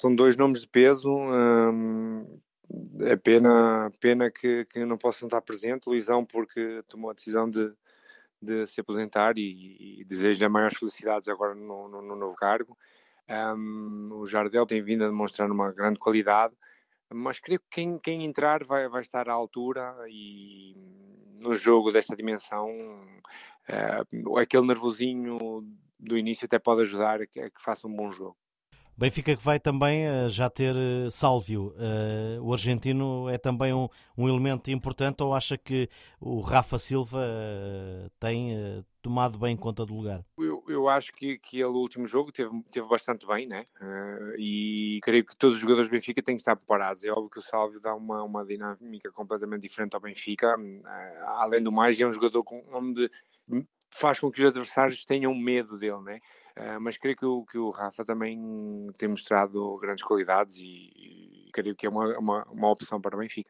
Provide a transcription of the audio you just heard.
São dois nomes de peso. É pena que não possam estar presente. Luizão, porque tomou a decisão de se aposentar e desejo-lhe maiores felicidades agora no novo cargo. O Jardel tem vindo a demonstrar uma grande qualidade, mas creio que quem entrar vai estar à altura e no jogo desta dimensão, aquele nervosinho do início até pode ajudar a que faça um bom jogo. Benfica que vai também já ter Sálvio. O argentino é também um elemento importante ou acha que o Rafa Silva tem tomado bem conta do lugar? Eu acho que ele, o último jogo, teve bastante bem, né? E creio que todos os jogadores do Benfica têm que estar preparados. É óbvio que o Sálvio dá uma dinâmica completamente diferente ao Benfica. Além do mais, é um jogador onde faz com que os adversários tenham medo dele, né? Mas creio que o Rafa também tem mostrado grandes qualidades e creio que é uma opção para o Benfica.